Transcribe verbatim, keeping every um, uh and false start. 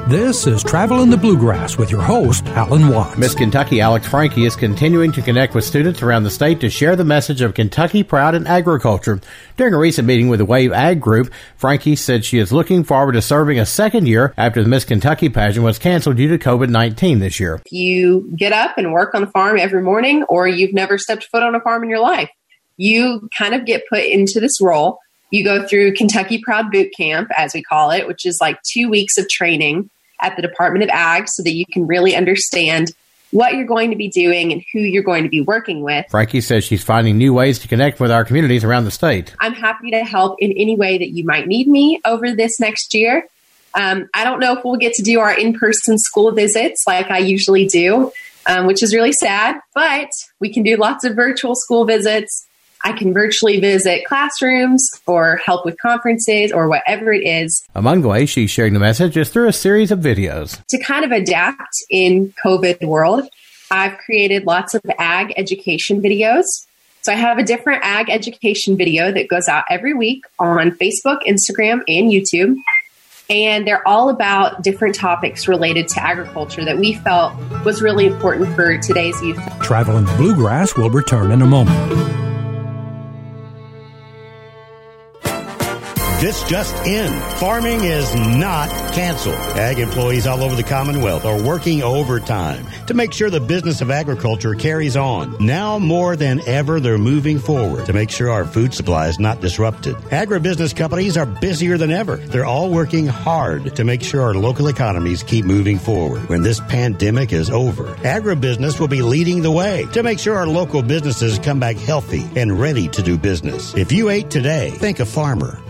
This is Travel in the Bluegrass with your host, Alan Watts. Miss Kentucky Alex Frankie is continuing to connect with students around the state to share the message of Kentucky Proud in agriculture. During a recent meeting with the Wave Ag Group, Frankie said she is looking forward to serving a second year after the Miss Kentucky pageant was canceled due to covid nineteen this year. You get up and work on the farm every morning, or you've never stepped foot on a farm in your life. You kind of get put into this role. You go through Kentucky Proud Boot Camp, as we call it, which is like two weeks of training at the Department of Ag so that you can really understand what you're going to be doing and who you're going to be working with. Frankie says she's finding new ways to connect with our communities around the state. I'm happy to help in any way that you might need me over this next year. Um, I don't know if we'll get to do our in-person school visits like I usually do, um, which is really sad, but we can do lots of virtual school visits. I can virtually visit classrooms or help with conferences or whatever it is. Among the ways she's sharing the message is through a series of videos. To kind of adapt in COVID world, I've created lots of ag education videos. So I have a different ag education video that goes out every week on Facebook, Instagram, and YouTube. And they're all about different topics related to agriculture that we felt was really important for today's youth. Travel in the Bluegrass will return in a moment. This just in. Farming is not canceled. Ag employees all over the Commonwealth are working overtime to make sure the business of agriculture carries on. Now more than ever, they're moving forward to make sure our food supply is not disrupted. Agribusiness companies are busier than ever. They're all working hard to make sure our local economies keep moving forward. When this pandemic is over, agribusiness will be leading the way to make sure our local businesses come back healthy and ready to do business. If you ate today, think a farmer.